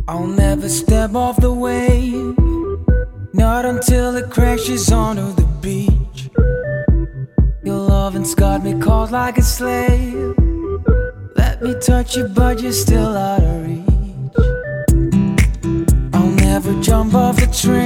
I'll never step off the wave, not until it crashes onto the beach. Your loving's got me caught like a slave. Let me touch you, but you're still out of reach. I'll never jump off a train